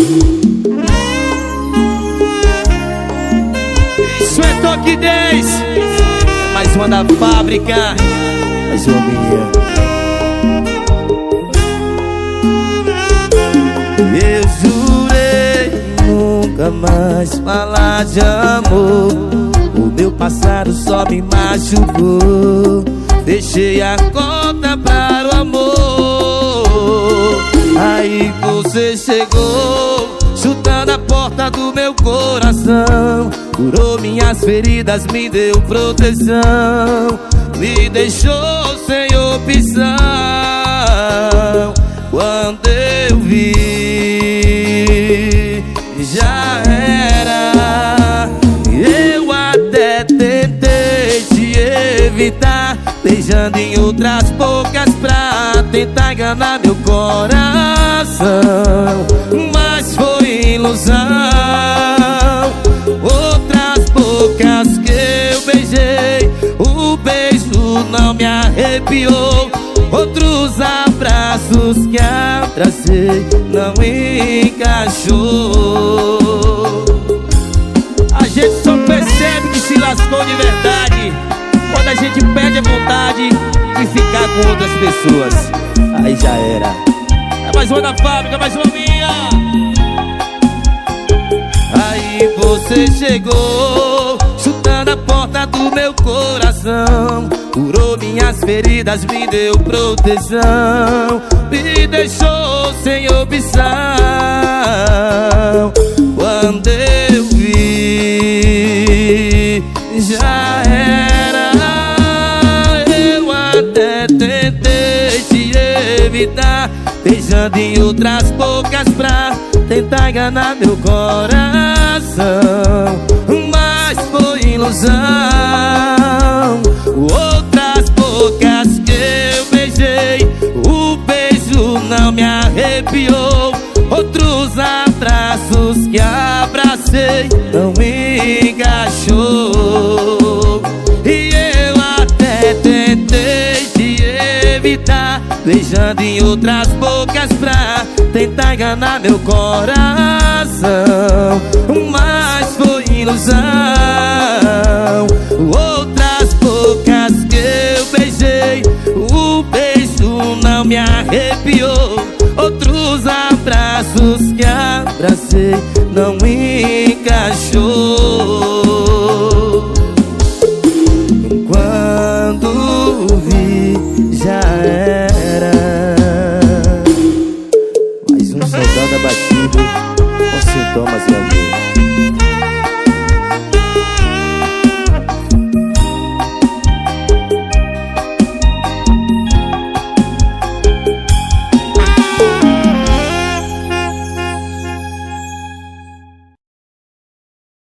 Isso é Toque 10, mais uma da fábrica, mais uma minha. Eu jurei nunca mais falar de amor. O meu passado só me machucou. Deixei a conta para o amor. Aí você chegou, chutando a porta do meu coração. Curou minhas feridas, me deu proteção. Me deixou sem opção. Quando eu vi, já era. Eu até tentei te evitar, beijando em outras bocas pra tentar enganar meu coração. Mas foi ilusão. Outras bocas que eu beijei, o beijo não me arrepiou. Outros abraços que abracei não encaixou. A gente só percebe que se lascou de verdade quando a gente perde a vontade de ficar com outras pessoas. Aí já era. É mais uma da fábrica, mais uma minha. Aí você chegou, chutando a porta do meu coração. Curou minhas feridas, me deu proteção. Me deixou sem opção. Quando eu vi, já era. Eu até tentei te evitar, beijando em outras bocas pra tentar enganar meu coração. Mas foi ilusão. Outras bocas que eu beijei, o beijo não me arrepiou. Outros abraços que abracei não me encaixou. E eu até tentei te evitar, beijando em outras bocas pra tentar enganar meu coração. Mas foi ilusão. Outras bocas que eu beijei, o beijo não me arrepiou. Outros abraços que abracei não encaixou. Quando vi, já era. Mais um soldado abatido com sintomas de amor.